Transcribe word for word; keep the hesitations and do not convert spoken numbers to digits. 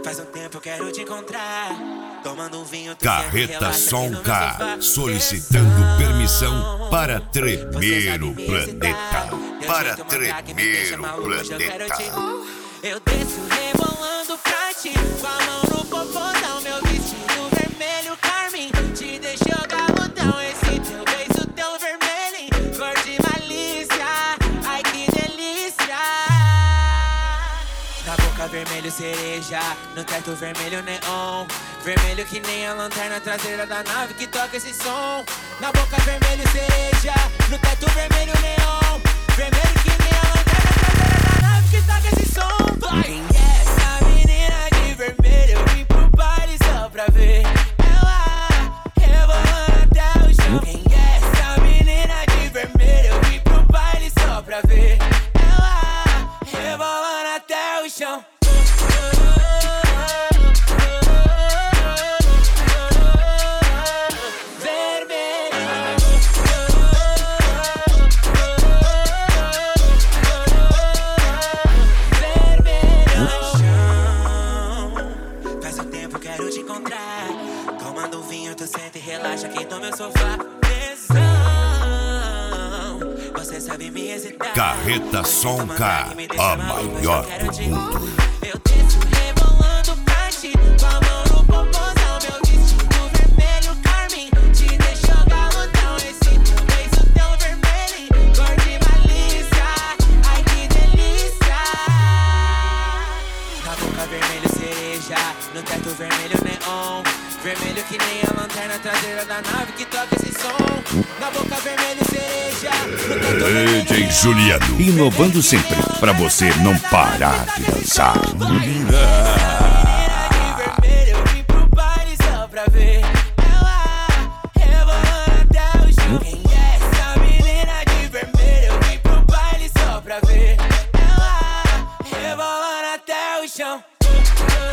Faz um tempo eu quero te encontrar. Tomando um vinho, tu Carreta Som K, solicitando permissão para tremer o planeta. Para tremer o planeta. Eu desço rebolando pra ti, com a mão no popozão, meu vestido vermelho carmim. Te deixou galudão, esse teu beijo tão vermelho, cor de malícia, ai que delícia. Na boca vermelho cereja, no teto vermelho neon, vermelho que nem a lanterna traseira da nave que toca esse som. Na boca vermelho cereja, no teto vermelho neon, vermelho que nem a lanterna traseira da nave que toca esse som. Quem é essa menina de vermelho? Eu vim pro baile só pra ver ela rebolando até o chão. Quem é essa menina de vermelho? Eu vim pro baile só pra ver ela rebolando até o chão. Tomando um vinho, tu senta e relaxa aqui no meu sofá. Tesão, você sabe me excitar. Carreta Som K, a maior do mundo. Eu desço rebolando pra ti, com a mão no popozão, meu vestido vermelho carmim. Te deixou galudão, esse teu beijo tão vermelho, cor de malícia, ai que delícia. Na boca vermelho cereja, no teto vermelho neon, vermelho que nem a lanterna traseira da nave que toca esse som. Na boca vermelho cereja, no teto vermelho D J Juliano, inovando sempre pra você não parar de dançar. menina de vermelho, eu vim pro baile só pra ver ela rebolando até o chão. Quem é essa menina de vermelho? Eu vim pro baile só pra ver ela rebolando até o chão.